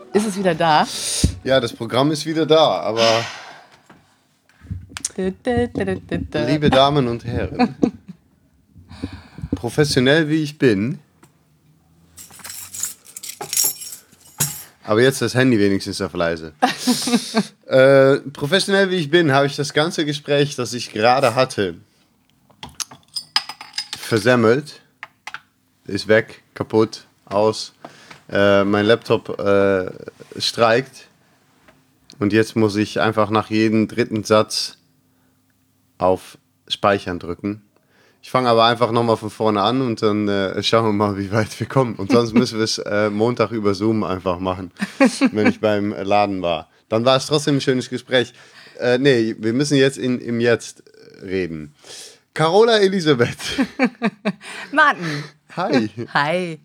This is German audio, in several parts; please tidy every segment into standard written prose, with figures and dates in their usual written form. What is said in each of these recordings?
Ist es wieder da? Ja, das Programm ist wieder da, aber liebe Damen und Herren, professionell wie ich bin, aber jetzt das Handy wenigstens auf leise. Professionell wie ich bin, habe ich das ganze Gespräch, das ich gerade hatte, versemmelt, ist weg, kaputt, aus. Mein Laptop streikt und jetzt muss ich einfach nach jedem dritten Satz auf Speichern drücken. Ich fange aber einfach nochmal von vorne an und dann schauen wir mal, wie weit wir kommen. Und sonst müssen wir es Montag über Zoom einfach machen, wenn ich beim Laden war. Dann war es trotzdem ein schönes Gespräch. Nee, wir müssen jetzt im Jetzt reden. Carola Elisabeth. Martin. Hi. Hi.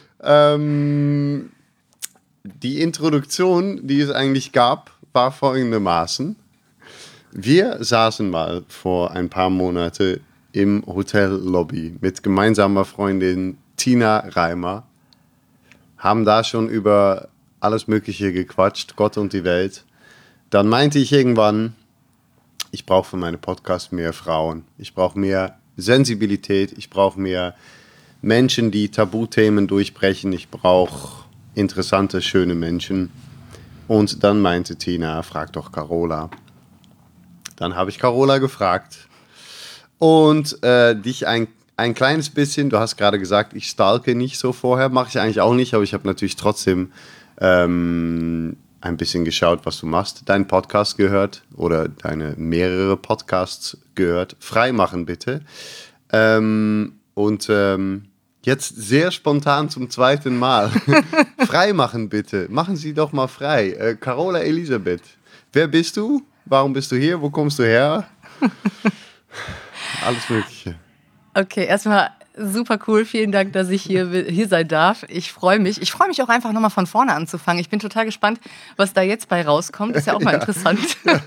Die Introduktion, die es eigentlich gab, war folgendermaßen. Wir saßen mal vor ein paar Monaten im Hotellobby mit gemeinsamer Freundin Tina Reimer, haben da schon über alles Mögliche gequatscht, Gott und die Welt. Dann meinte ich irgendwann, ich brauche für meine Podcasts mehr Frauen. Ich brauche mehr Sensibilität, ich brauche mehr Menschen, die Tabuthemen durchbrechen. Ich brauche interessante, schöne Menschen. Und dann meinte Tina, frag doch Carola. Dann habe ich Carola gefragt und dich ein kleines bisschen, du hast gerade gesagt, ich stalke nicht so vorher, mache ich eigentlich auch nicht, aber ich habe natürlich trotzdem ein bisschen geschaut, was du machst. Deinen Podcast gehört oder deine mehrere Podcasts gehört. Freimachen bitte. Jetzt sehr spontan zum zweiten Mal. Freimachen bitte. Machen Sie doch mal frei. Carola Elisabeth, wer bist du? Warum bist du hier? Wo kommst du her? Alles Mögliche. Okay, erstmal super cool. Vielen Dank, dass ich hier sein darf. Ich freue mich. Ich freue mich auch einfach nochmal von vorne anzufangen. Ich bin total gespannt, was da jetzt bei rauskommt. Ist ja auch mal interessant.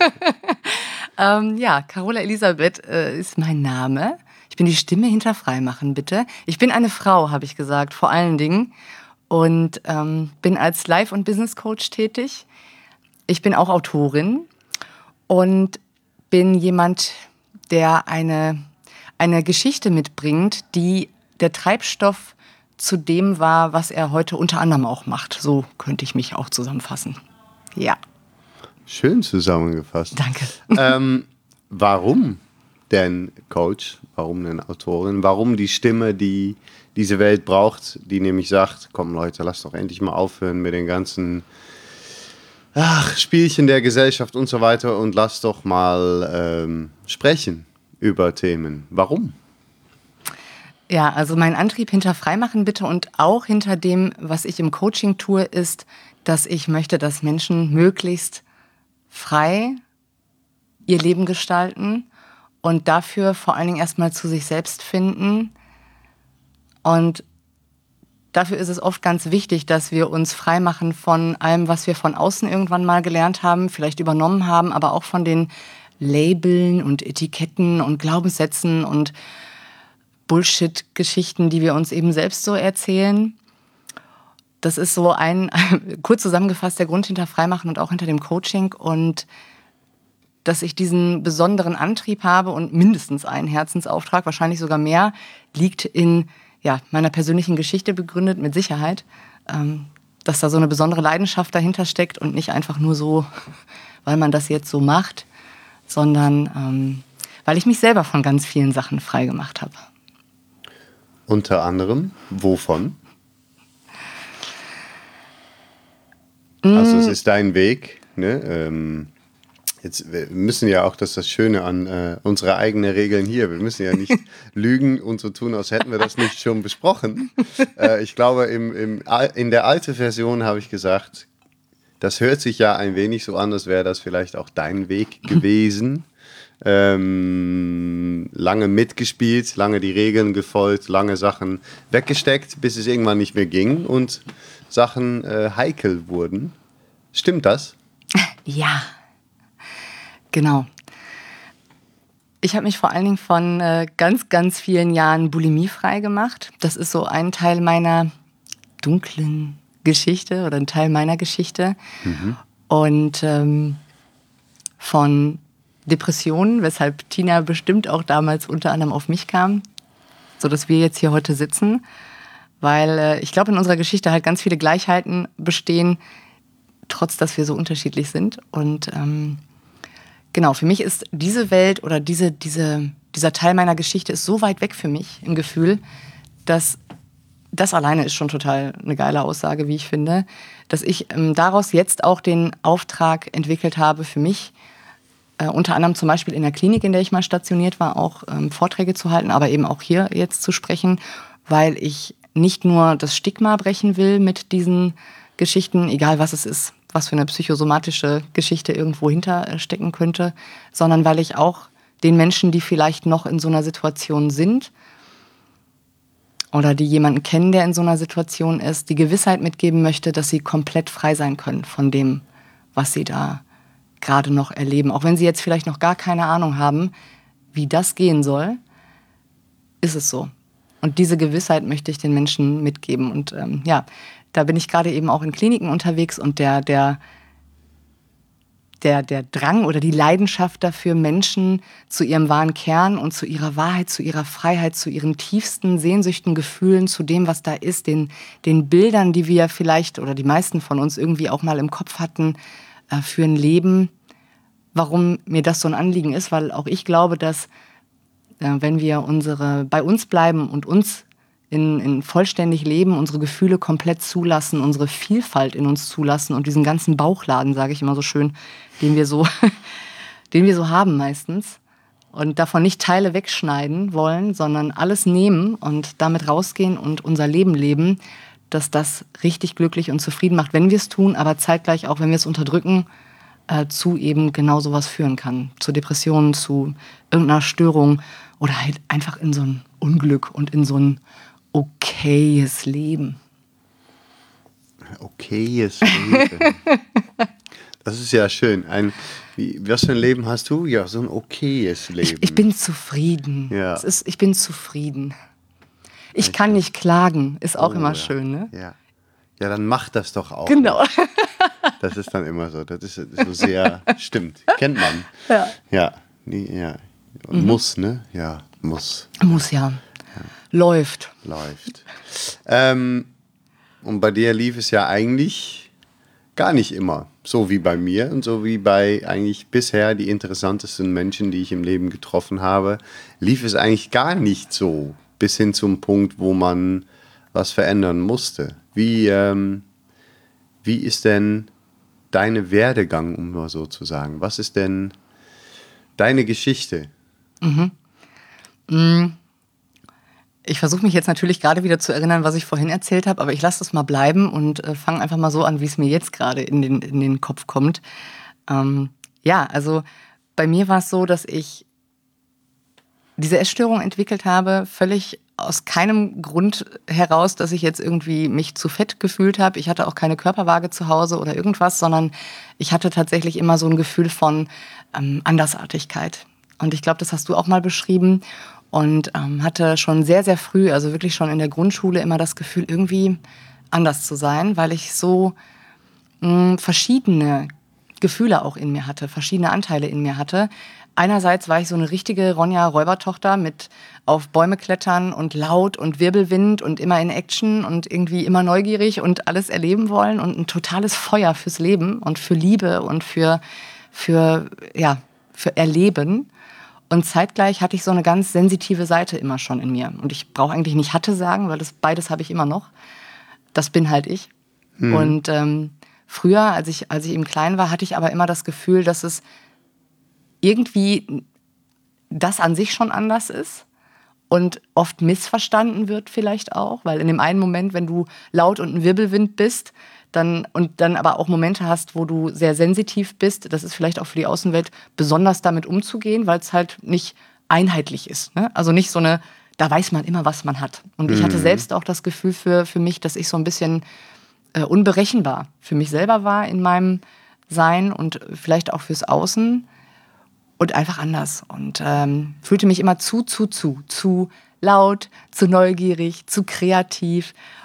Carola Elisabeth ist mein Name. Ich bin die Stimme hinter Freimachen, bitte. Ich bin eine Frau, habe ich gesagt, vor allen Dingen. Und bin als Life- und Business-Coach tätig. Ich bin auch Autorin und bin jemand, der eine Geschichte mitbringt, die der Treibstoff zu dem war, was er heute unter anderem auch macht. So könnte ich mich auch zusammenfassen. Ja. Schön zusammengefasst. Danke. Warum denn Coach? Warum denn Autorin? Warum die Stimme, die diese Welt braucht, die nämlich sagt, komm Leute, lasst doch endlich mal aufhören mit den ganzen Spielchen der Gesellschaft und so weiter und lasst doch mal sprechen über Themen. Warum? Ja, also mein Antrieb hinter Freimachen bitte und auch hinter dem, was ich im Coaching tue, ist, dass ich möchte, dass Menschen möglichst frei ihr Leben gestalten und dafür vor allen Dingen erstmal zu sich selbst finden. Und dafür ist es oft ganz wichtig, dass wir uns frei machen von allem, was wir von außen irgendwann mal gelernt haben, vielleicht übernommen haben, aber auch von den Labeln und Etiketten und Glaubenssätzen und Bullshit-Geschichten, die wir uns eben selbst so erzählen. Das ist so kurz zusammengefasst, der Grund hinter Freimachen und auch hinter dem Coaching. Und dass ich diesen besonderen Antrieb habe und mindestens einen Herzensauftrag, wahrscheinlich sogar mehr, liegt in meiner persönlichen Geschichte begründet, mit Sicherheit, dass da so eine besondere Leidenschaft dahinter steckt und nicht einfach nur so, weil man das jetzt so macht, sondern weil ich mich selber von ganz vielen Sachen frei gemacht habe. Unter anderem, wovon? Also es ist dein Weg, ne? Wir müssen ja auch, das ist das Schöne an unsere eigenen Regeln hier, wir müssen ja nicht lügen und so tun, als hätten wir das nicht schon besprochen. Ich glaube, in der alten Version habe ich gesagt, das hört sich ja ein wenig so an, als wäre das vielleicht auch dein Weg gewesen. Lange mitgespielt, lange die Regeln gefolgt, lange Sachen weggesteckt, bis es irgendwann nicht mehr ging und Sachen heikel wurden. Stimmt das? Ja, genau. Ich habe mich vor allen Dingen von ganz, ganz vielen Jahren Bulimie frei gemacht. Das ist so ein Teil meiner dunklen Geschichte oder ein Teil meiner Geschichte. Und von Depressionen, weshalb Tina bestimmt auch damals unter anderem auf mich kam, sodass wir jetzt hier heute sitzen. Weil ich glaube, in unserer Geschichte halt ganz viele Gleichheiten bestehen, trotz dass wir so unterschiedlich sind. Und genau, für mich ist diese Welt oder dieser Teil meiner Geschichte ist so weit weg für mich im Gefühl, dass das alleine ist schon total eine geile Aussage, wie ich finde, dass ich daraus jetzt auch den Auftrag entwickelt habe für mich, unter anderem zum Beispiel in der Klinik, in der ich mal stationiert war, auch Vorträge zu halten, aber eben auch hier jetzt zu sprechen, weil ich nicht nur das Stigma brechen will mit diesen Geschichten, egal was es ist, was für eine psychosomatische Geschichte irgendwo hinterstecken könnte, sondern weil ich auch den Menschen, die vielleicht noch in so einer Situation sind oder die jemanden kennen, der in so einer Situation ist, die Gewissheit mitgeben möchte, dass sie komplett frei sein können von dem, was sie da gerade noch erleben. Auch wenn sie jetzt vielleicht noch gar keine Ahnung haben, wie das gehen soll, ist es so. Und diese Gewissheit möchte ich den Menschen mitgeben. Und ja, da bin ich gerade eben auch in Kliniken unterwegs und der Drang oder die Leidenschaft dafür, Menschen zu ihrem wahren Kern und zu ihrer Wahrheit, zu ihrer Freiheit, zu ihren tiefsten Sehnsüchten, Gefühlen, zu dem, was da ist, den Bildern, die wir vielleicht oder die meisten von uns irgendwie auch mal im Kopf hatten, für ein Leben. Warum mir das so ein Anliegen ist, weil auch ich glaube, dass wenn wir bei uns bleiben und uns in vollständig leben, unsere Gefühle komplett zulassen, unsere Vielfalt in uns zulassen und diesen ganzen Bauchladen, sage ich immer so schön, den wir so haben meistens und davon nicht Teile wegschneiden wollen, sondern alles nehmen und damit rausgehen und unser Leben leben, dass das richtig glücklich und zufrieden macht, wenn wir es tun, aber zeitgleich auch, wenn wir es unterdrücken, zu eben genau sowas führen kann. Zu Depressionen, zu irgendeiner Störung oder halt einfach in so ein Unglück und in so ein okayes Leben. Okayes Leben. Das ist ja schön. Was für ein Leben hast du? Ja, so ein okayes Leben. Ich bin zufrieden. Ja. Ich bin zufrieden. Ich kann nicht klagen, ist auch immer schön, ne? Ja. Ja, dann mach das doch auch. Genau. Das ist dann immer so. Das ist so sehr, stimmt. Kennt man. Ja. Ja. Ja. Muss, ne? Ja, muss. Muss ja. Läuft. Und bei dir lief es ja eigentlich gar nicht immer. So wie bei mir und so wie bei eigentlich bisher die interessantesten Menschen, die ich im Leben getroffen habe, lief es eigentlich gar nicht so. Bis hin zum Punkt, wo man was verändern musste. Wie ist denn deine Werdegang, um mal so zu sagen? Was ist denn deine Geschichte? Ich versuche mich jetzt natürlich gerade wieder zu erinnern, was ich vorhin erzählt habe, aber ich lasse das mal bleiben und fange einfach mal so an, wie es mir jetzt gerade in den Kopf kommt. Ja, also bei mir war es so, dass ich diese Essstörung entwickelt habe, völlig aus keinem Grund heraus, dass ich jetzt irgendwie mich zu fett gefühlt habe. Ich hatte auch keine Körperwaage zu Hause oder irgendwas, sondern ich hatte tatsächlich immer so ein Gefühl von Andersartigkeit. Und ich glaube, das hast du auch mal beschrieben und hatte schon sehr, sehr früh, also wirklich schon in der Grundschule immer das Gefühl, irgendwie anders zu sein, weil ich so verschiedene Gefühle auch in mir hatte, verschiedene Anteile in mir hatte. Einerseits war ich so eine richtige Ronja-Räubertochter mit auf Bäume klettern und laut und Wirbelwind und immer in Action und irgendwie immer neugierig und alles erleben wollen und ein totales Feuer fürs Leben und für Liebe und für Erleben. Und zeitgleich hatte ich so eine ganz sensitive Seite immer schon in mir. Und ich brauche eigentlich nicht hatte sagen, weil beides habe ich immer noch. Das bin halt ich. Und früher, als ich eben klein war, hatte ich aber immer das Gefühl, dass es irgendwie das an sich schon anders ist und oft missverstanden wird vielleicht auch, weil in dem einen Moment, wenn du laut und ein Wirbelwind bist, dann aber auch Momente hast, wo du sehr sensitiv bist, das ist vielleicht auch für die Außenwelt besonders damit umzugehen, weil es halt nicht einheitlich ist, ne? Also nicht so eine, da weiß man immer, was man hat. Und ich hatte selbst auch das Gefühl für mich, dass ich so ein bisschen unberechenbar für mich selber war in meinem Sein und vielleicht auch fürs Außen. Und einfach anders. Und fühlte mich immer zu laut, zu neugierig, zu kreativ.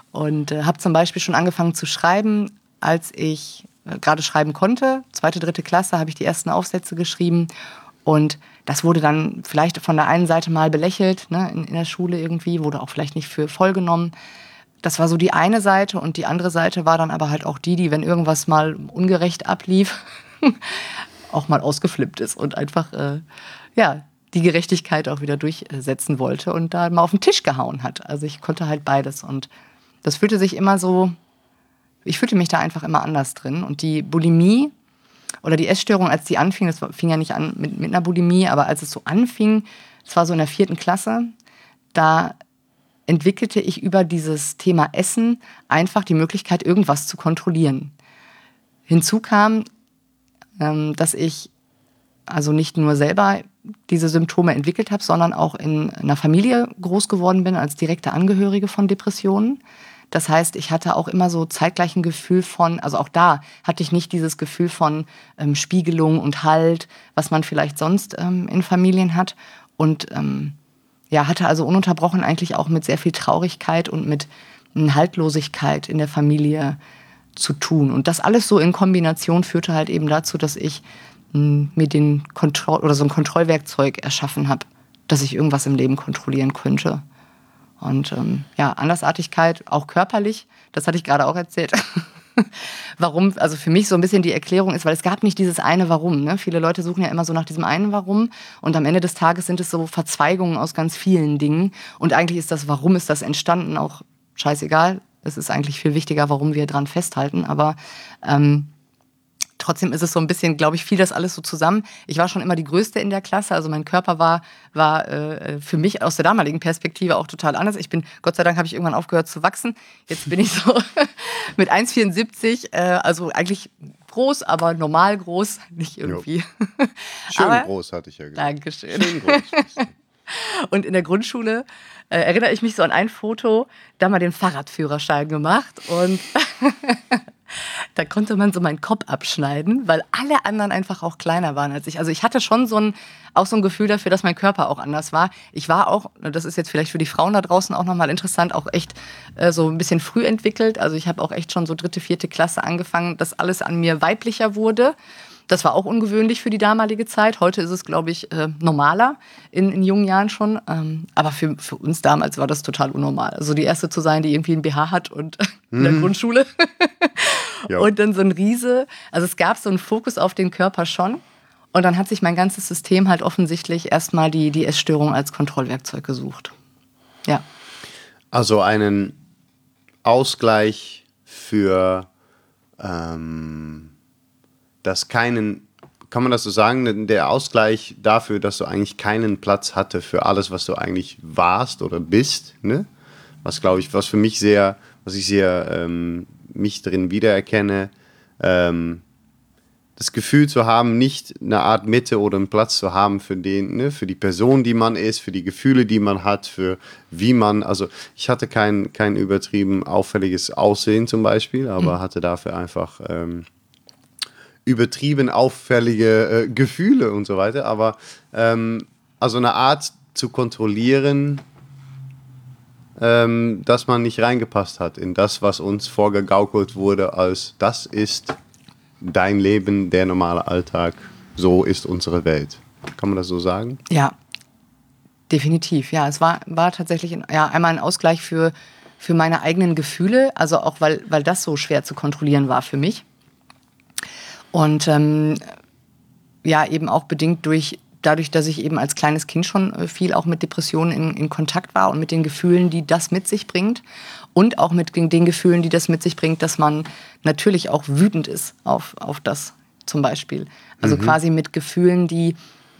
Und habe zum Beispiel schon angefangen zu schreiben, als ich gerade schreiben konnte. 2., 3. Klasse habe ich die ersten Aufsätze geschrieben. Und das wurde dann vielleicht von der einen Seite mal belächelt, ne, in der Schule irgendwie, wurde auch vielleicht nicht für voll genommen. Das war so die eine Seite und die andere Seite war dann aber halt auch die, wenn irgendwas mal ungerecht ablief, auch mal ausgeflippt ist und einfach die Gerechtigkeit auch wieder durchsetzen wollte und da mal auf den Tisch gehauen hat. Also ich konnte halt beides und das fühlte sich immer so, ich fühlte mich da einfach immer anders drin. Und die Bulimie oder die Essstörung, als die anfing, das fing ja nicht an mit einer Bulimie, aber als es so anfing, das war so in der 4. Klasse, da entwickelte ich über dieses Thema Essen einfach die Möglichkeit, irgendwas zu kontrollieren. Hinzu kam, dass ich also nicht nur selber diese Symptome entwickelt habe, sondern auch in einer Familie groß geworden bin als direkte Angehörige von Depressionen. Das heißt, ich hatte auch immer so zeitgleich ein Gefühl von, also auch da hatte ich nicht dieses Gefühl von Spiegelung und Halt, was man vielleicht sonst in Familien hat. Und hatte also ununterbrochen eigentlich auch mit sehr viel Traurigkeit und mit Haltlosigkeit in der Familie zu tun. Und das alles so in Kombination führte halt eben dazu, dass ich mir so ein Kontrollwerkzeug erschaffen habe, dass ich irgendwas im Leben kontrollieren könnte. Und Andersartigkeit, auch körperlich, das hatte ich gerade auch erzählt. Warum, also für mich so ein bisschen die Erklärung ist, weil es gab nicht dieses eine Warum. Ne? Viele Leute suchen ja immer so nach diesem einen Warum und am Ende des Tages sind es so Verzweigungen aus ganz vielen Dingen. Und eigentlich ist das Warum ist das entstanden auch scheißegal. Es ist eigentlich viel wichtiger, warum wir dran festhalten. Aber trotzdem ist es so ein bisschen, glaube ich, fiel das alles so zusammen. Ich war schon immer die Größte in der Klasse, also mein Körper war für mich aus der damaligen Perspektive auch total anders. Gott sei Dank habe ich irgendwann aufgehört zu wachsen. Jetzt bin ich so mit 1,74, also eigentlich groß, aber normal groß, nicht irgendwie. Schön aber, groß, hatte ich ja gesagt. Dankeschön. Schön groß. Und in der Grundschule erinnere ich mich so an ein Foto, da mal den Fahrradführerschein gemacht und da konnte man so meinen Kopf abschneiden, weil alle anderen einfach auch kleiner waren als ich. Also ich hatte schon so ein Gefühl dafür, dass mein Körper auch anders war. Ich war auch, das ist jetzt vielleicht für die Frauen da draußen auch nochmal interessant, auch echt so ein bisschen früh entwickelt. Also ich habe auch echt schon so 3., 4. Klasse angefangen, dass alles an mir weiblicher wurde. Das war auch ungewöhnlich für die damalige Zeit. Heute ist es, glaube ich, normaler in jungen Jahren schon. Aber für uns damals war das total unnormal. Also die Erste zu sein, die irgendwie einen BH hat und in der Grundschule. Ja. Und dann so ein Riese. Also es gab so einen Fokus auf den Körper schon. Und dann hat sich mein ganzes System halt offensichtlich erstmal die Essstörung als Kontrollwerkzeug gesucht. Ja. Also einen Ausgleich für kann man das so sagen, der Ausgleich dafür, dass du eigentlich keinen Platz hatte für alles, was du eigentlich warst oder bist, ne? Was glaube ich, was ich sehr mich drin wiedererkenne, das Gefühl zu haben, nicht eine Art Mitte oder einen Platz zu haben für die Person, die man ist, für die Gefühle, die man hat, für wie man, also ich hatte kein übertrieben auffälliges Aussehen zum Beispiel, aber hatte dafür einfach übertrieben auffällige Gefühle und so weiter, aber also eine Art zu kontrollieren, dass man nicht reingepasst hat in das, was uns vorgegaukelt wurde, als das ist dein Leben, der normale Alltag, so ist unsere Welt. Kann man das so sagen? Ja, definitiv. Ja, es war tatsächlich einmal ein Ausgleich für meine eigenen Gefühle, also auch, weil das so schwer zu kontrollieren war für mich. Und eben auch bedingt dadurch, dass ich eben als kleines Kind schon viel auch mit Depressionen in Kontakt war und mit den Gefühlen, die das mit sich bringt. Und auch mit den Gefühlen, die das mit sich bringt, dass man natürlich auch wütend ist auf das zum Beispiel. Also quasi mit Gefühlen, die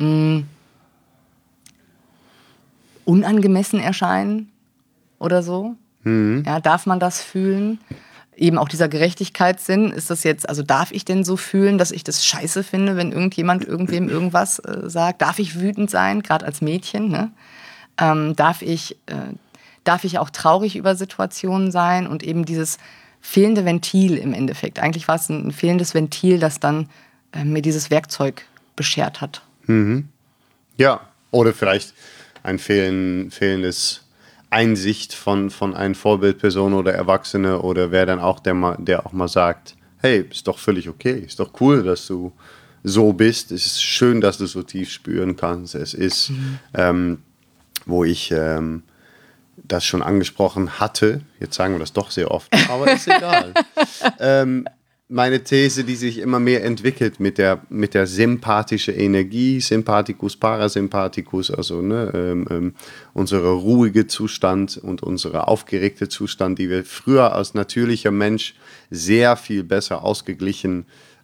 unangemessen erscheinen oder so. Ja, darf man das fühlen? Eben auch dieser Gerechtigkeitssinn, ist das jetzt, also darf ich denn so fühlen, dass ich das scheiße finde, wenn irgendjemand irgendwem irgendwas sagt? Darf ich wütend sein, gerade als Mädchen? Ne? Darf ich auch traurig über Situationen sein? Und eben dieses fehlende Ventil im Endeffekt. Eigentlich war es ein fehlendes Ventil, das dann mir dieses Werkzeug beschert hat. Ja, oder vielleicht ein fehlendes Einsicht von einer Vorbildperson oder Erwachsene oder wer dann auch, der auch mal sagt, hey, ist doch völlig okay, ist doch cool, dass du so bist, es ist schön, dass du so tief spüren kannst, es ist, wo ich das schon angesprochen hatte, jetzt sagen wir das doch sehr oft, aber ist egal. Meine These, die sich immer mehr entwickelt mit der sympathischen Energie, Sympathikus, Parasympathikus, also unsere ruhige Zustand und unsere aufgeregte Zustand, die wir früher als natürlicher Mensch sehr viel besser ausgeglichen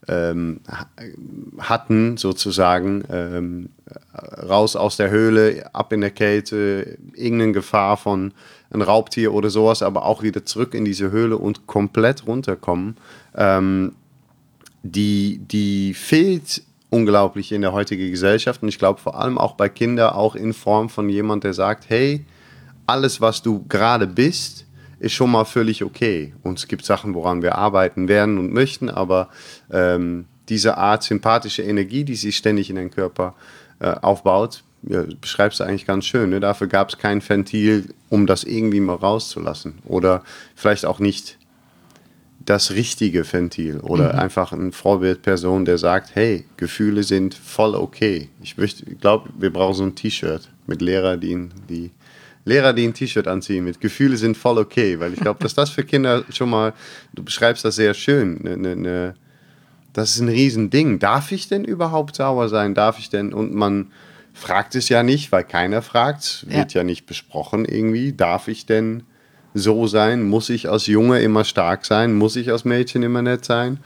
hatten, sozusagen, raus aus der Höhle, ab in der Kälte, irgendeine Gefahr von ein Raubtier oder sowas, aber auch wieder zurück in diese Höhle und komplett runterkommen. Die fehlt unglaublich in der heutigen Gesellschaft und ich glaube vor allem auch bei Kindern, auch in Form von jemand, der sagt, hey, alles, was du gerade bist, ist schon mal völlig okay. Und es gibt Sachen, woran wir arbeiten werden und möchten, aber diese Art sympathische Energie, die sich ständig in den Körper aufbaut, ja, beschreibst du eigentlich ganz schön. Ne? Dafür gab es kein Ventil, um das irgendwie mal rauszulassen. Oder vielleicht auch nicht das richtige Ventil. Oder einfach eine Vorbildperson, der sagt, hey, Gefühle sind voll okay. Ich glaube, wir brauchen so ein T-Shirt mit Lehrer, die ein T-Shirt anziehen mit Gefühle sind voll okay. Weil ich glaube, dass das für Kinder schon mal, du beschreibst das sehr schön, das ist ein Riesending. Darf ich denn überhaupt sauer sein? Darf ich denn? Und man fragt es ja nicht, weil keiner fragt. Wird ja nicht besprochen irgendwie. Darf ich denn so sein? Muss ich als Junge immer stark sein? Muss ich als Mädchen immer nett sein?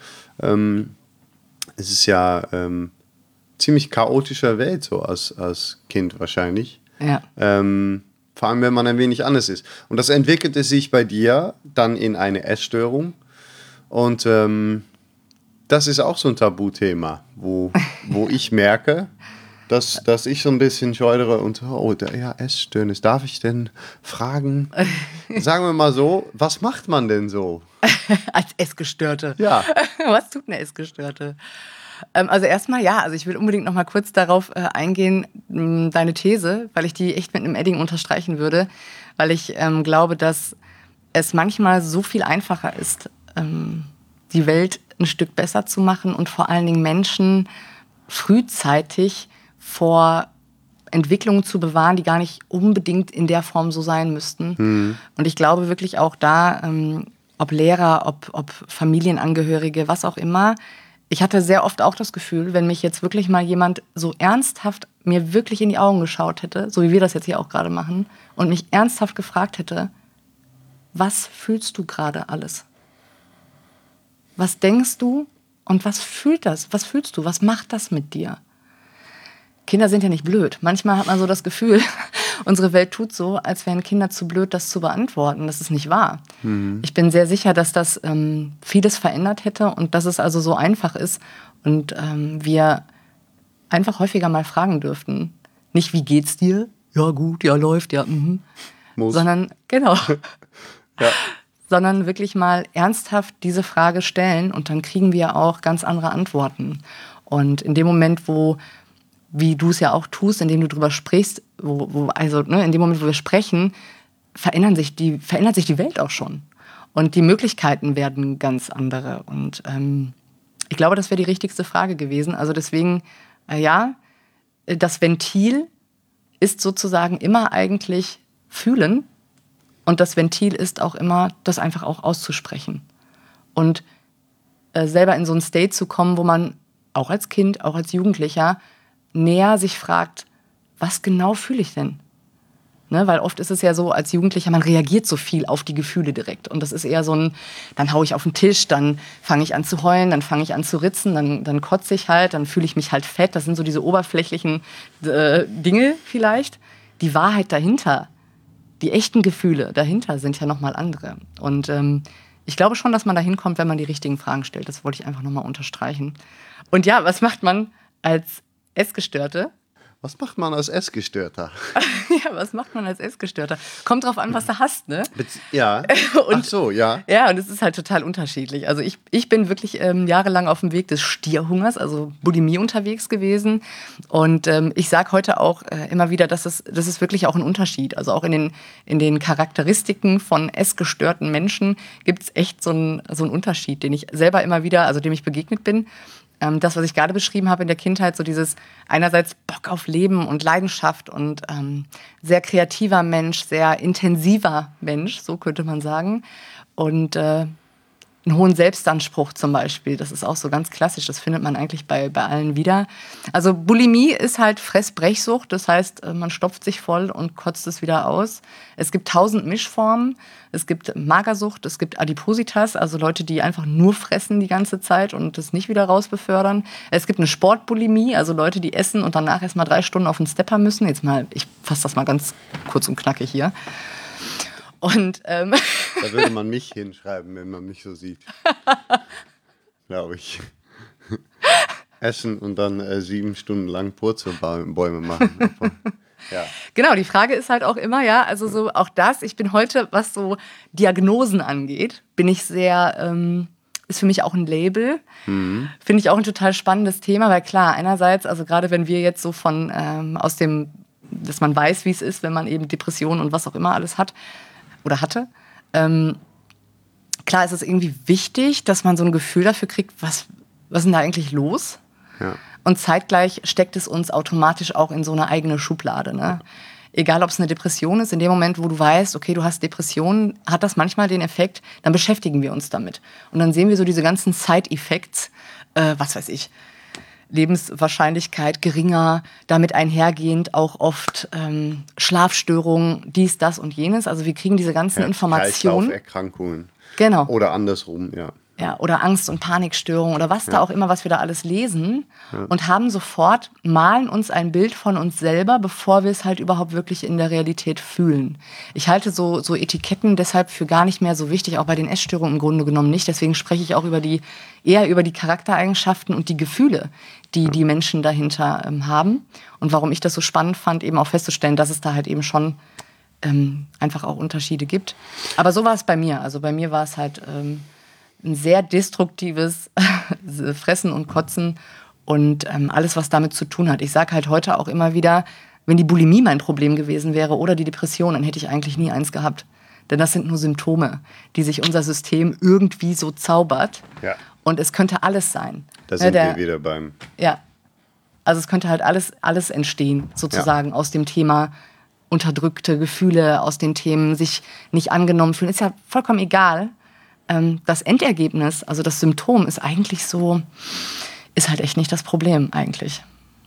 Es ist ja ziemlich chaotischer Welt so als Kind wahrscheinlich. Ja. Vor allem, wenn man ein wenig anders ist. Und das entwickelte sich bei dir dann in eine Essstörung. Und das ist auch so ein Tabuthema, wo ich merke, dass ich so ein bisschen scheudere und Essstörnis. Darf ich denn fragen? Sagen wir mal so, was macht man denn so? Als Essgestörte. Ja. Was tut eine Essgestörte? Also erstmal also ich will unbedingt noch mal kurz darauf eingehen, deine These, weil ich die echt mit einem Edding unterstreichen würde, weil ich glaube, dass es manchmal so viel einfacher ist, die Welt ein Stück besser zu machen und vor allen Dingen Menschen frühzeitig vor Entwicklungen zu bewahren, die gar nicht unbedingt in der Form so sein müssten. Und ich glaube wirklich auch da, ob Lehrer, ob Familienangehörige, was auch immer, ich hatte sehr oft auch das Gefühl, wenn mich jetzt wirklich mal jemand so ernsthaft mir wirklich in die Augen geschaut hätte, so wie wir das jetzt hier auch gerade machen, und mich ernsthaft gefragt hätte, was fühlst du gerade alles? Was denkst du und was fühlt das? Was fühlst du? Was macht das mit dir? Kinder sind ja nicht blöd. Manchmal hat man so das Gefühl, unsere Welt tut so, als wären Kinder zu blöd, das zu beantworten. Das ist nicht wahr. Ich bin sehr sicher, dass das vieles verändert hätte und dass es also so einfach ist und wir einfach häufiger mal fragen dürften. Nicht, wie geht's dir? Ja, gut, ja, läuft, ja, Muss. Sondern, genau. Ja. Sondern wirklich mal ernsthaft diese Frage stellen und dann kriegen wir auch ganz andere Antworten. Und in dem Moment, wie du es ja auch tust, indem du drüber sprichst, in dem Moment, wo wir sprechen, verändert sich die Welt auch schon. Und die Möglichkeiten werden ganz andere. Und ich glaube, das wäre die richtigste Frage gewesen. Also deswegen, das Ventil ist sozusagen immer eigentlich fühlen. Und das Ventil ist auch immer, das einfach auch auszusprechen. Und selber in so einen State zu kommen, wo man auch als Kind, auch als Jugendlicher näher sich fragt, was genau fühle ich denn? Ne, weil oft ist es ja so, als Jugendlicher, man reagiert so viel auf die Gefühle direkt. Und das ist eher so dann hau ich auf den Tisch, dann fange ich an zu heulen, dann fange ich an zu ritzen, dann kotze ich halt, dann fühle ich mich halt fett. Das sind so diese oberflächlichen Dinge vielleicht. Die Wahrheit dahinter, die echten Gefühle dahinter sind ja nochmal andere. Und ich glaube schon, dass man da hinkommt, wenn man die richtigen Fragen stellt. Das wollte ich einfach nochmal unterstreichen. Und ja, was macht man als Essgestörte? Was macht man als Essgestörter? Ja, was macht man als Essgestörter? Kommt drauf an, was du hast, ne? Ja. Und, ach so, ja. Ja, und es ist halt total unterschiedlich. Also ich bin wirklich jahrelang auf dem Weg des Stierhungers, also Bulimie unterwegs gewesen. Und ich sage heute auch immer wieder, das ist wirklich auch ein Unterschied. Also auch in den Charakteristiken von essgestörten Menschen gibt es echt so einen Unterschied, den ich selber immer wieder, also dem ich begegnet bin. Das, was ich gerade beschrieben habe in der Kindheit, so dieses einerseits Bock auf Leben und Leidenschaft und sehr kreativer Mensch, sehr intensiver Mensch, so könnte man sagen. Und einen hohen Selbstanspruch zum Beispiel, das ist auch so ganz klassisch, das findet man eigentlich bei allen wieder. Also Bulimie ist halt Fressbrechsucht, das heißt, man stopft sich voll und kotzt es wieder aus. Es gibt 1000 Mischformen, es gibt Magersucht, es gibt Adipositas, also Leute, die einfach nur fressen die ganze Zeit und das nicht wieder rausbefördern. Es gibt eine Sportbulimie, also Leute, die essen und danach erst mal 3 Stunden auf den Stepper müssen. Jetzt mal, ich fasse das mal ganz kurz und knackig hier. Und, Da würde man mich hinschreiben, wenn man mich so sieht. Glaube ich. Essen und dann 7 Stunden lang Purzelbäume machen. Ja. Genau, die Frage ist halt auch immer, ja, also so auch das, ich bin heute, was so Diagnosen angeht, bin ich sehr, ist für mich auch ein Label. Mhm. Finde ich auch ein total spannendes Thema, weil klar, einerseits, also gerade wenn wir jetzt so von aus dem, dass man weiß, wie es ist, wenn man eben Depressionen und was auch immer alles hat, oder hatte. Klar ist es irgendwie wichtig, dass man so ein Gefühl dafür kriegt, was ist denn da eigentlich los? Ja. Und zeitgleich steckt es uns automatisch auch in so eine eigene Schublade. Ne? Egal, ob es eine Depression ist, in dem Moment, wo du weißt, okay, du hast Depressionen, hat das manchmal den Effekt, dann beschäftigen wir uns damit. Und dann sehen wir so diese ganzen Side-Effects, was weiß ich, Lebenswahrscheinlichkeit geringer, damit einhergehend auch oft Schlafstörungen, dies, das und jenes. Also wir kriegen diese ganzen Informationen. Kreislauferkrankungen. Genau. Oder andersrum, ja. Ja, oder Angst- und Panikstörungen oder was da auch immer, was wir da alles lesen und haben sofort, malen uns ein Bild von uns selber, bevor wir es halt überhaupt wirklich in der Realität fühlen. Ich halte so Etiketten deshalb für gar nicht mehr so wichtig, auch bei den Essstörungen im Grunde genommen nicht. Deswegen spreche ich auch eher über die Charaktereigenschaften und die Gefühle, die die Menschen dahinter haben. Und warum ich das so spannend fand, eben auch festzustellen, dass es da halt eben schon einfach auch Unterschiede gibt. Aber so war es bei mir. Also bei mir war es halt ein sehr destruktives Fressen und Kotzen und alles, was damit zu tun hat. Ich sage halt heute auch immer wieder, wenn die Bulimie mein Problem gewesen wäre oder die Depression, dann hätte ich eigentlich nie eins gehabt. Denn das sind nur Symptome, die sich unser System irgendwie so zaubert. Ja. Und es könnte alles sein. Da sind wir wieder beim... Ja, also es könnte halt alles entstehen, sozusagen, aus dem Thema unterdrückte Gefühle, aus den Themen sich nicht angenommen fühlen. Ist ja vollkommen egal. Das Endergebnis, also das Symptom, ist eigentlich so, ist halt echt nicht das Problem eigentlich.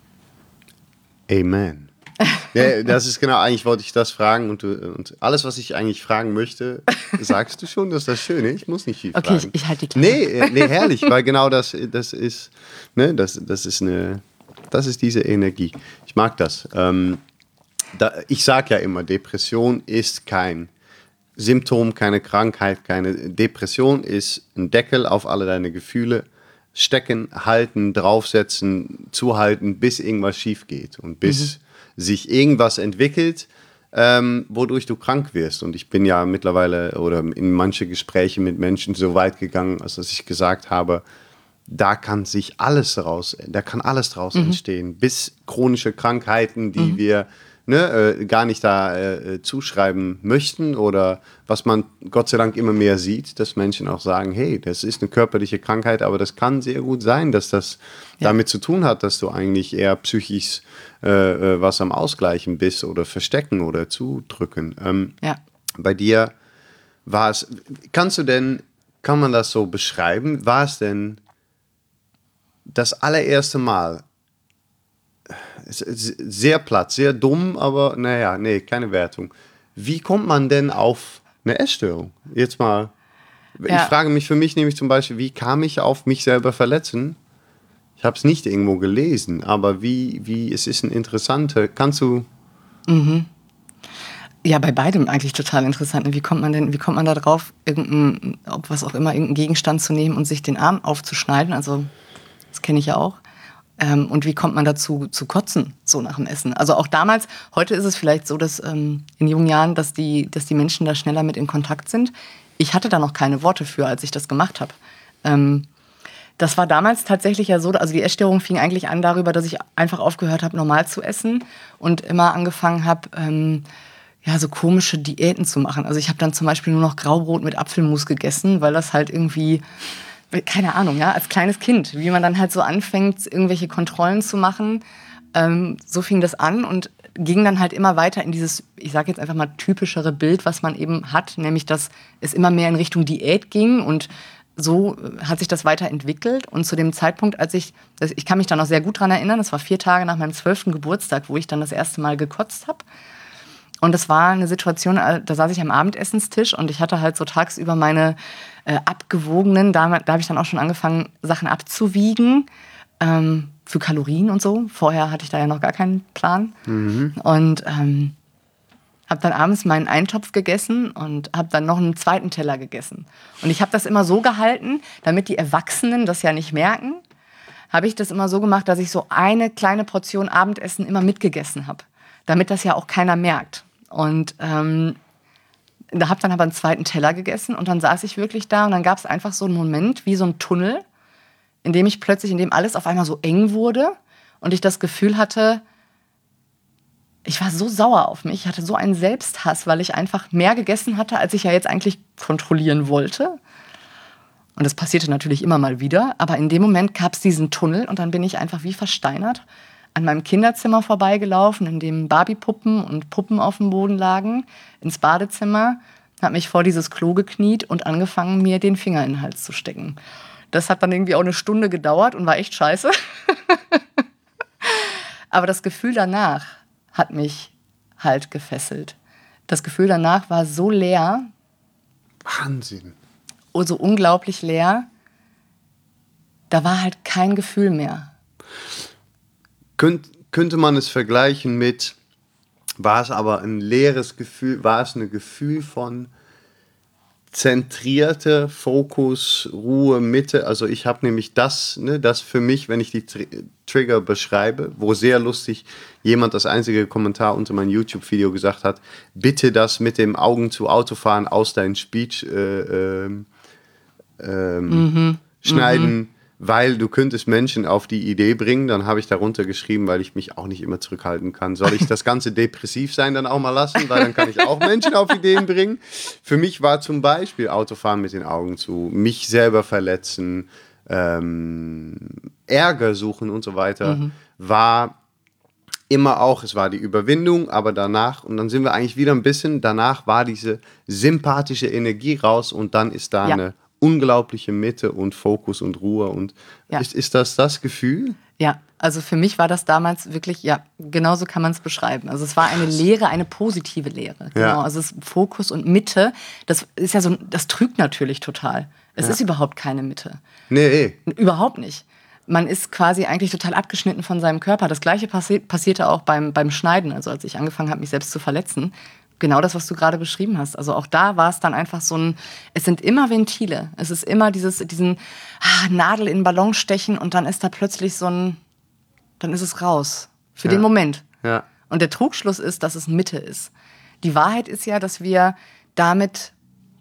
Amen. Ja, das ist genau, eigentlich wollte ich das fragen und alles, was ich eigentlich fragen möchte, sagst du schon, das ist das Schöne, ich muss nicht viel fragen. Okay, ich halte die Klappe. Nee, herrlich, weil genau das ist, ne, das ist diese Energie. Ich mag das. Ich sage ja immer, Depression ist kein Symptom, keine Krankheit, keine Depression, ist ein Deckel auf alle deine Gefühle. Stecken, halten, draufsetzen, zuhalten, bis irgendwas schief geht und bis sich irgendwas entwickelt, wodurch du krank wirst. Und ich bin ja mittlerweile oder in manche Gespräche mit Menschen so weit gegangen, als dass ich gesagt habe, da kann alles draus entstehen, bis chronische Krankheiten, die wir gar nicht da zuschreiben möchten oder was man Gott sei Dank immer mehr sieht, dass Menschen auch sagen, hey, das ist eine körperliche Krankheit, aber das kann sehr gut sein, dass das damit zu tun hat, dass du eigentlich eher psychisch was am Ausgleichen bist oder verstecken oder zudrücken. Bei dir war es, kann man das so beschreiben, war es denn das allererste Mal, sehr platt, sehr dumm, aber keine Wertung. Wie kommt man denn auf eine Essstörung? Jetzt mal, ich frage mich für mich nämlich zum Beispiel, wie kam ich auf mich selber verletzen? Ich habe es nicht irgendwo gelesen, aber es ist ein interessanter, kannst du... Ja, bei beidem eigentlich total interessant. Wie kommt man da drauf, irgendeinen Gegenstand zu nehmen und sich den Arm aufzuschneiden? Also, das kenne ich ja auch. Und wie kommt man dazu zu kotzen, so nach dem Essen? Also auch damals, heute ist es vielleicht so, dass in jungen Jahren, dass die Menschen da schneller mit in Kontakt sind. Ich hatte da noch keine Worte für, als ich das gemacht habe. Das war damals tatsächlich ja so, also die Essstörung fing eigentlich an darüber, dass ich einfach aufgehört habe, normal zu essen und immer angefangen habe, so komische Diäten zu machen. Also ich habe dann zum Beispiel nur noch Graubrot mit Apfelmus gegessen, weil das halt irgendwie, keine Ahnung, ja, als kleines Kind, wie man dann halt so anfängt, irgendwelche Kontrollen zu machen. So fing das an und ging dann halt immer weiter in dieses, ich sage jetzt einfach mal, typischere Bild, was man eben hat, nämlich, dass es immer mehr in Richtung Diät ging und so hat sich das weiterentwickelt. Und zu dem Zeitpunkt, ich kann mich da noch sehr gut dran erinnern, das war 4 Tage nach meinem 12. Geburtstag, wo ich dann das erste Mal gekotzt habe. Und das war eine Situation, da saß ich am Abendessenstisch und ich hatte halt so tagsüber meine abgewogenen, da habe ich dann auch schon angefangen, Sachen abzuwiegen, für Kalorien und so. Vorher hatte ich da ja noch gar keinen Plan. Und habe dann abends meinen Eintopf gegessen und habe dann noch einen zweiten Teller gegessen. Und ich habe das immer so gehalten, damit die Erwachsenen das ja nicht merken, habe ich das immer so gemacht, dass ich so eine kleine Portion Abendessen immer mitgegessen habe, damit das ja auch keiner merkt. Und da habe dann aber einen zweiten Teller gegessen und dann saß ich wirklich da und dann gab es einfach so einen Moment wie so ein Tunnel, in dem alles auf einmal so eng wurde und ich das Gefühl hatte, ich war so sauer auf mich, ich hatte so einen Selbsthass, weil ich einfach mehr gegessen hatte, als ich ja jetzt eigentlich kontrollieren wollte. Und das passierte natürlich immer mal wieder, aber in dem Moment gab es diesen Tunnel und dann bin ich einfach wie versteinert an meinem Kinderzimmer vorbeigelaufen, in dem Barbie-Puppen und Puppen auf dem Boden lagen, ins Badezimmer, habe mich vor dieses Klo gekniet und angefangen, mir den Finger in den Hals zu stecken. Das hat dann irgendwie auch eine Stunde gedauert und war echt scheiße. Aber das Gefühl danach hat mich halt gefesselt. Das Gefühl danach war so leer. Wahnsinn. So unglaublich leer. Da war halt kein Gefühl mehr. Könnte man es vergleichen mit, war es aber ein leeres Gefühl, war es ein Gefühl von zentrierter Fokus, Ruhe, Mitte. Also ich habe nämlich das für mich, wenn ich die Trigger beschreibe, wo sehr lustig jemand das einzige Kommentar unter meinem YouTube-Video gesagt hat, bitte das mit dem Augen zu Autofahren aus deinem Speech schneiden, weil du könntest Menschen auf die Idee bringen. Dann habe ich darunter geschrieben, weil ich mich auch nicht immer zurückhalten kann. Soll ich das ganze depressiv sein dann auch mal lassen? Weil dann kann ich auch Menschen auf Ideen bringen. Für mich war zum Beispiel Autofahren mit den Augen zu, mich selber verletzen, Ärger suchen und so weiter, war immer auch, es war die Überwindung, aber danach, und dann sind wir eigentlich wieder ein bisschen, danach war diese sympathische Energie raus und dann ist da eine unglaubliche Mitte und Fokus und Ruhe. Und ist das Gefühl? Ja, also für mich war das damals wirklich, genauso kann man es beschreiben. Also es war eine Leere, eine positive Leere. Genau, Ja. also es Fokus und Mitte, das ist ja so, das trügt natürlich total. Es ist überhaupt keine Mitte. Nee. Überhaupt nicht. Man ist quasi eigentlich total abgeschnitten von seinem Körper. Das Gleiche passierte auch beim Schneiden, also als ich angefangen habe, mich selbst zu verletzen. Genau das, was du gerade beschrieben hast. Also auch da war es dann einfach so es sind immer Ventile. Es ist immer diesen Nadel in den Ballon stechen und dann ist da plötzlich dann ist es raus. Für den Moment. Ja. Und der Trugschluss ist, dass es Mitte ist. Die Wahrheit ist ja, dass wir damit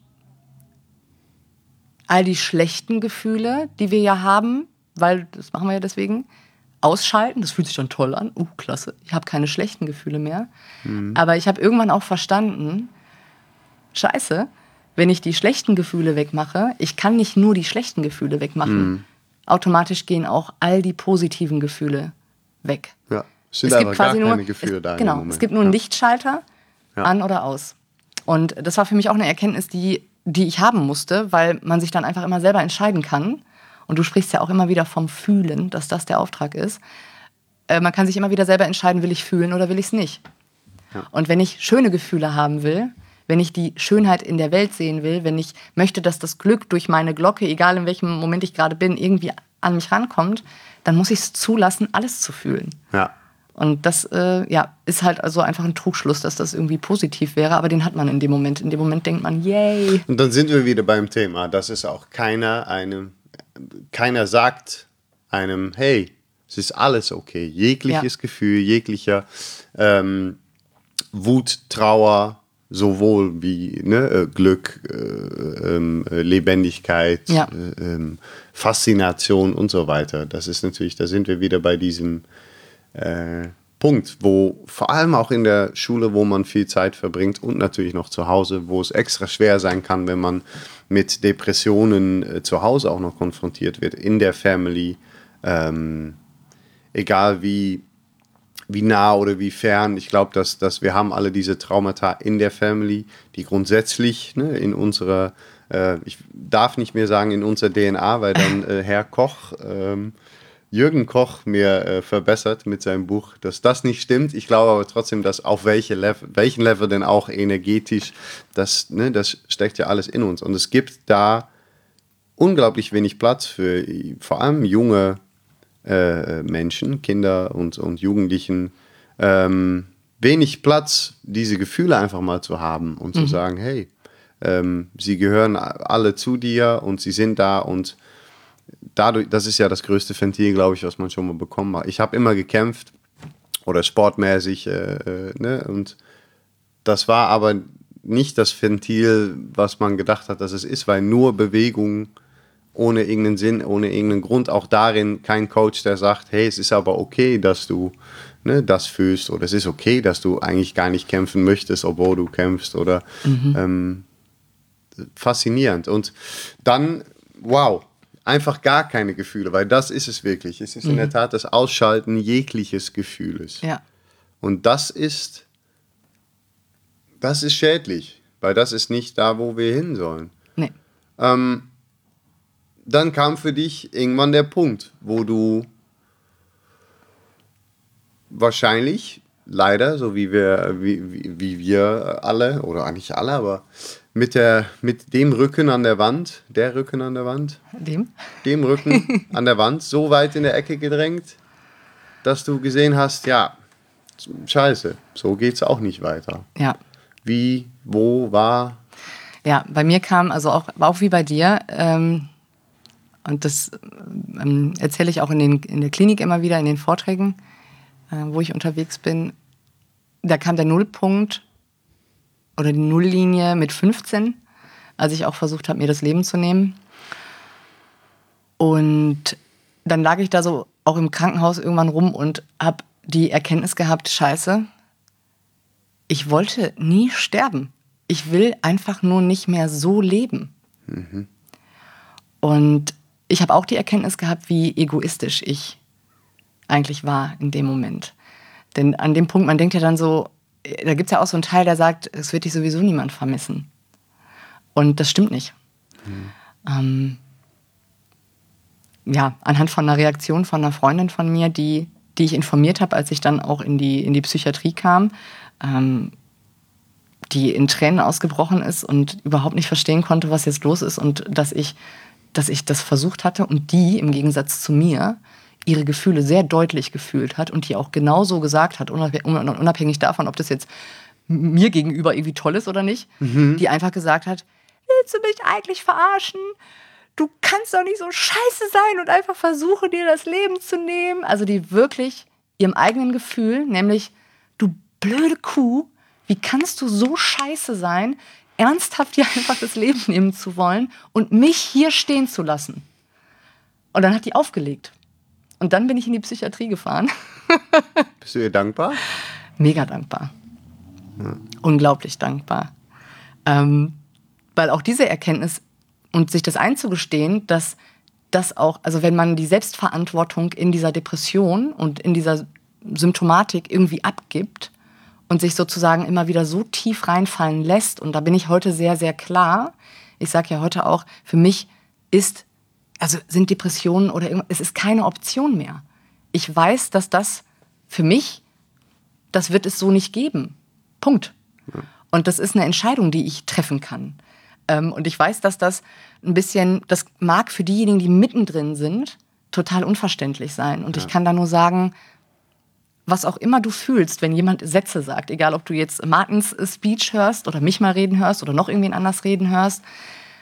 all die schlechten Gefühle, die wir ja haben, weil das machen wir ja deswegen, ausschalten. Das fühlt sich dann toll an. Klasse. Ich habe keine schlechten Gefühle mehr. Aber ich habe irgendwann auch verstanden, scheiße, wenn ich die schlechten Gefühle wegmache, ich kann nicht nur die schlechten Gefühle wegmachen. Automatisch gehen auch all die positiven Gefühle weg. Ja. Es sind aber gar keine Gefühle da. Genau, es gibt nur einen Lichtschalter, an oder aus. Und das war für mich auch eine Erkenntnis, die ich haben musste, weil man sich dann einfach immer selber entscheiden kann. Und du sprichst ja auch immer wieder vom Fühlen, dass das der Auftrag ist. Man kann sich immer wieder selber entscheiden, will ich fühlen oder will ich es nicht. Ja. Und wenn ich schöne Gefühle haben will, wenn ich die Schönheit in der Welt sehen will, wenn ich möchte, dass das Glück durch meine Glocke, egal in welchem Moment ich gerade bin, irgendwie an mich rankommt, dann muss ich es zulassen, alles zu fühlen. Ja. Und das ist halt also einfach ein Trugschluss, dass das irgendwie positiv wäre, aber den hat man in dem Moment. In dem Moment denkt man, yay. Und dann sind wir wieder beim Thema, dass es auch keiner sagt einem, hey, Es ist alles okay. Jegliches Gefühl, jeglicher Wut, Trauer, sowohl wie Glück, Lebendigkeit, Faszination und so weiter. Das ist natürlich, da sind wir wieder bei diesem Punkt, wo vor allem auch in der Schule, wo man viel Zeit verbringt und natürlich noch zu Hause, wo es extra schwer sein kann, wenn man mit Depressionen zu Hause auch noch konfrontiert wird, in der Family, egal wie nah oder wie fern. Ich glaube, dass wir haben alle diese Traumata in der Family, die grundsätzlich in unserer, ich darf nicht mehr sagen in unserer DNA, weil dann Herr Koch, Jürgen Koch mir verbessert mit seinem Buch, dass das nicht stimmt. Ich glaube aber trotzdem, dass auf welchen Level denn auch energetisch, das steckt ja alles in uns. Und es gibt da unglaublich wenig Platz für vor allem junge Menschen, Kinder und Jugendlichen, wenig Platz, diese Gefühle einfach mal zu haben und zu sagen, hey, sie gehören alle zu dir und sie sind da und dadurch, das ist ja das größte Ventil, glaube ich, was man schon mal bekommen hat. Ich habe immer gekämpft oder sportmäßig, und das war aber nicht das Ventil, was man gedacht hat, dass es ist, weil nur Bewegung ohne irgendeinen Sinn, ohne irgendeinen Grund, auch darin kein Coach, der sagt, hey, es ist aber okay, dass du das fühlst oder es ist okay, dass du eigentlich gar nicht kämpfen möchtest, obwohl du kämpfst oder faszinierend. Und dann, wow, einfach gar keine Gefühle, weil das ist es wirklich. Es ist in der Tat das Ausschalten jegliches Gefühles. Ja. Und das ist schädlich, weil das ist nicht da, wo wir hin sollen. Nee. Dann kam für dich irgendwann der Punkt, wo du wahrscheinlich, leider, so wie wir alle, oder eigentlich alle, aber mit dem Rücken an der Wand, dem Rücken an der Wand, so weit in der Ecke gedrängt, dass du gesehen hast, ja, scheiße, so geht's auch nicht weiter. Ja. Wie, wo, war? Ja, bei mir kam, also auch wie bei dir, und das erzähle ich auch in der Klinik immer wieder, in den Vorträgen, wo ich unterwegs bin, da kam der Nullpunkt oder die Nulllinie mit 15, als ich auch versucht habe, mir das Leben zu nehmen. Und dann lag ich da so auch im Krankenhaus irgendwann rum und habe die Erkenntnis gehabt, scheiße, ich wollte nie sterben. Ich will einfach nur nicht mehr so leben. Und ich habe auch die Erkenntnis gehabt, wie egoistisch ich eigentlich war in dem Moment. Denn an dem Punkt, man denkt ja dann so, da gibt es ja auch so einen Teil, der sagt, es wird dich sowieso niemand vermissen. Und das stimmt nicht. Anhand von einer Reaktion von einer Freundin von mir, die ich informiert habe, als ich dann auch in die Psychiatrie kam, die in Tränen ausgebrochen ist und überhaupt nicht verstehen konnte, was jetzt los ist und dass ich das versucht hatte und die im Gegensatz zu mir ihre Gefühle sehr deutlich gefühlt hat und die auch genauso gesagt hat, unabhängig davon, ob das jetzt mir gegenüber irgendwie toll ist oder nicht, die einfach gesagt hat, willst du mich eigentlich verarschen? Du kannst doch nicht so scheiße sein und einfach versuchen, dir das Leben zu nehmen. Also die wirklich ihrem eigenen Gefühl, nämlich, du blöde Kuh, wie kannst du so scheiße sein, ernsthaft dir einfach das Leben nehmen zu wollen und mich hier stehen zu lassen. Und dann hat die aufgelegt. Und dann bin ich in die Psychiatrie gefahren. Bist du ihr dankbar? Mega dankbar. Ja. Unglaublich dankbar. Weil auch diese Erkenntnis und sich das einzugestehen, dass das auch, also wenn man die Selbstverantwortung in dieser Depression und in dieser Symptomatik irgendwie abgibt und sich sozusagen immer wieder so tief reinfallen lässt, und da bin ich heute sehr, sehr klar, ich sage ja heute auch, für mich sind Depressionen oder irgendwas, es ist keine Option mehr. Ich weiß, dass das für mich, das wird es so nicht geben. Punkt. Ja. Und das ist eine Entscheidung, die ich treffen kann. Und ich weiß, dass das ein bisschen, das mag für diejenigen, die mittendrin sind, total unverständlich sein. Und ich kann da nur sagen, was auch immer du fühlst, wenn jemand Sätze sagt, egal ob du jetzt Martins Speech hörst oder mich mal reden hörst oder noch irgendwen anders reden hörst,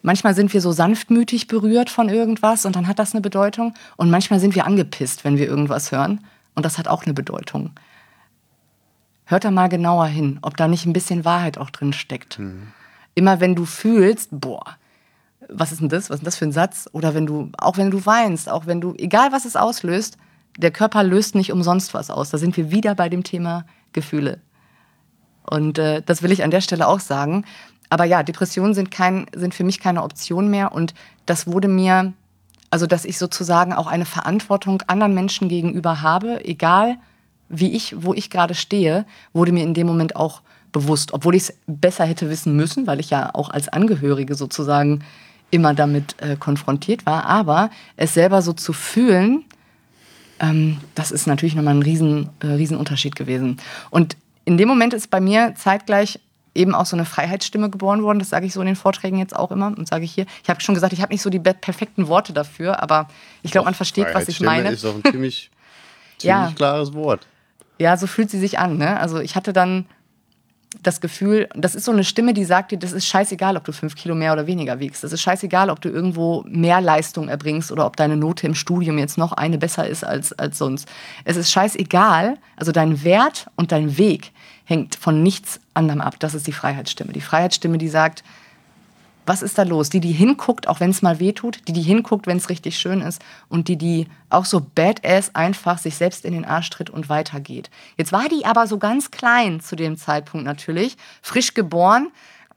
manchmal sind wir so sanftmütig berührt von irgendwas und dann hat das eine Bedeutung. Und manchmal sind wir angepisst, wenn wir irgendwas hören. Und das hat auch eine Bedeutung. Hört da mal genauer hin, ob da nicht ein bisschen Wahrheit auch drin steckt. Immer wenn du fühlst, boah, was ist denn das? Was ist denn das für ein Satz? Oder auch wenn du weinst, egal was es auslöst, der Körper löst nicht umsonst was aus. Da sind wir wieder bei dem Thema Gefühle. Und das will ich an der Stelle auch sagen. Aber ja, Depressionen sind für mich keine Option mehr. Und das wurde mir, also dass ich sozusagen auch eine Verantwortung anderen Menschen gegenüber habe, egal wo ich gerade stehe, wurde mir in dem Moment auch bewusst. Obwohl ich es besser hätte wissen müssen, weil ich ja auch als Angehörige sozusagen immer damit konfrontiert war. Aber es selber so zu fühlen, das ist natürlich nochmal ein riesen Unterschied gewesen. Und in dem Moment ist bei mir zeitgleich eben auch so eine Freiheitsstimme geboren worden. Das sage ich so in den Vorträgen jetzt auch immer und sage ich hier. Ich habe schon gesagt, ich habe nicht so die perfekten Worte dafür, aber ich glaube, man versteht, was ich meine. Ist auch ein ziemlich klares Wort. Ja, so fühlt sie sich an. Ne? Also ich hatte dann das Gefühl, das ist so eine Stimme, die sagt dir, das ist scheißegal, ob du 5 Kilo mehr oder weniger wiegst. Das ist scheißegal, ob du irgendwo mehr Leistung erbringst oder ob deine Note im Studium jetzt noch eine besser ist als sonst. Es ist scheißegal, also dein Wert und dein Weg hängt von nichts anderem ab. Das ist die Freiheitsstimme. Die Freiheitsstimme, die sagt, was ist da los? Die hinguckt, auch wenn es mal weh tut, die hinguckt, wenn es richtig schön ist und die auch so badass einfach sich selbst in den Arsch tritt und weitergeht. Jetzt war die aber so ganz klein zu dem Zeitpunkt natürlich, frisch geboren.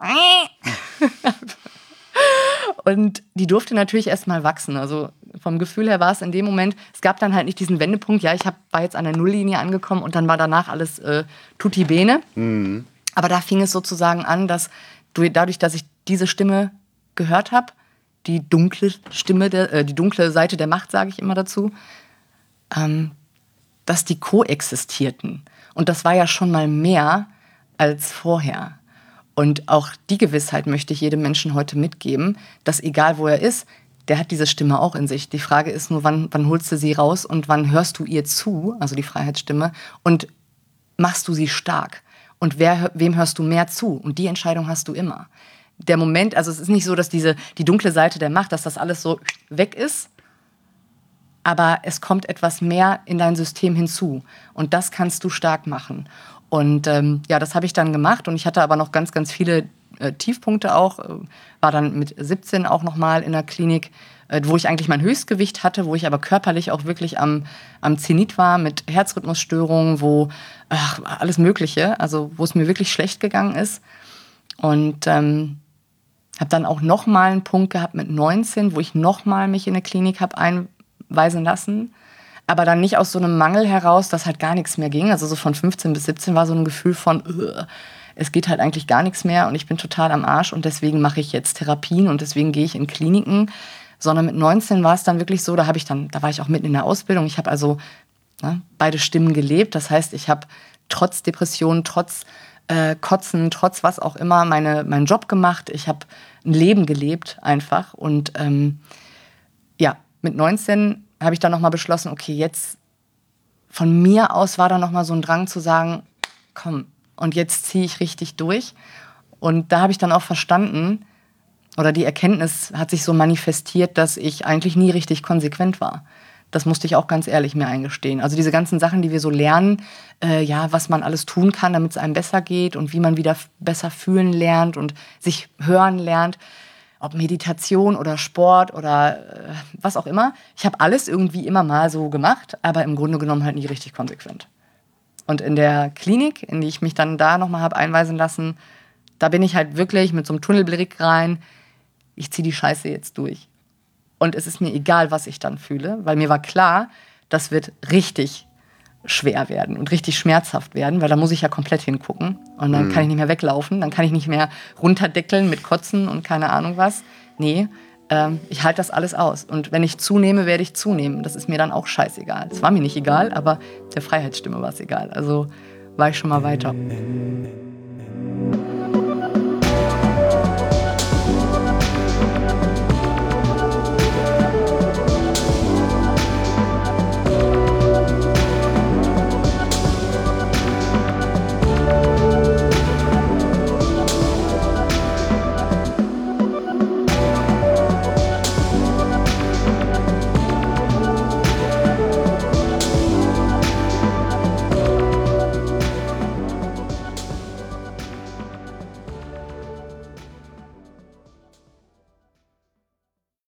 Und die durfte natürlich erst mal wachsen. Also vom Gefühl her war es in dem Moment, es gab dann halt nicht diesen Wendepunkt, ja, war jetzt an der Nulllinie angekommen und dann war danach alles tutti bene. Mhm. Aber da fing es sozusagen an, dass dadurch, dass ich diese Stimme gehört habe, die dunkle Stimme, die dunkle Seite der Macht, sage ich immer dazu, dass die koexistierten. Und das war ja schon mal mehr als vorher. Und auch die Gewissheit möchte ich jedem Menschen heute mitgeben, dass egal wo er ist, der hat diese Stimme auch in sich. Die Frage ist nur, wann holst du sie raus und wann hörst du ihr zu, also die Freiheitsstimme, und machst du sie stark? Und wem hörst du mehr zu? Und die Entscheidung hast du immer. Der Moment, also es ist nicht so, dass die dunkle Seite der Macht, dass das alles so weg ist, aber es kommt etwas mehr in dein System hinzu. Und das kannst du stark machen. Und das habe ich dann gemacht. Und ich hatte aber noch ganz, ganz viele Tiefpunkte auch. War dann mit 17 auch nochmal in der Klinik, wo ich eigentlich mein Höchstgewicht hatte, wo ich aber körperlich auch wirklich am Zenit war mit Herzrhythmusstörungen, alles Mögliche, also wo es mir wirklich schlecht gegangen ist. Und habe dann auch nochmal einen Punkt gehabt mit 19, wo ich nochmal mich in eine Klinik habe einweisen lassen. Aber dann nicht aus so einem Mangel heraus, dass halt gar nichts mehr ging. Also so von 15 bis 17 war so ein Gefühl von, es geht halt eigentlich gar nichts mehr und ich bin total am Arsch und deswegen mache ich jetzt Therapien und deswegen gehe ich in Kliniken. Sondern mit 19 war es dann wirklich so, da war ich auch mitten in der Ausbildung. Ich habe also beide Stimmen gelebt. Das heißt, ich habe trotz Depressionen, trotz Kotzen, trotz was auch immer, meinen Job gemacht. Ich habe ein Leben gelebt einfach. Und mit 19 habe ich dann nochmal beschlossen, okay, jetzt von mir aus war da nochmal so ein Drang zu sagen, komm, und jetzt ziehe ich richtig durch. Und da habe ich dann auch verstanden, oder die Erkenntnis hat sich so manifestiert, dass ich eigentlich nie richtig konsequent war. Das musste ich auch ganz ehrlich mir eingestehen. Also diese ganzen Sachen, die wir so lernen, was man alles tun kann, damit es einem besser geht und wie man wieder besser fühlen lernt und sich hören lernt, ob Meditation oder Sport oder was auch immer. Ich habe alles irgendwie immer mal so gemacht, aber im Grunde genommen halt nie richtig konsequent. Und in der Klinik, in die ich mich dann da nochmal habe einweisen lassen, da bin ich halt wirklich mit so einem Tunnelblick rein, ich ziehe die Scheiße jetzt durch. Und es ist mir egal, was ich dann fühle, weil mir war klar, das wird richtig schwer werden und richtig schmerzhaft werden, weil da muss ich ja komplett hingucken. Und dann kann ich nicht mehr weglaufen, dann kann ich nicht mehr runterdeckeln mit Kotzen und keine Ahnung was. Nee, ich halte das alles aus. Und wenn ich zunehme, werde ich zunehmen. Das ist mir dann auch scheißegal. Es war mir nicht egal, aber der Freiheitsstimme war es egal. Also war ich schon mal weiter.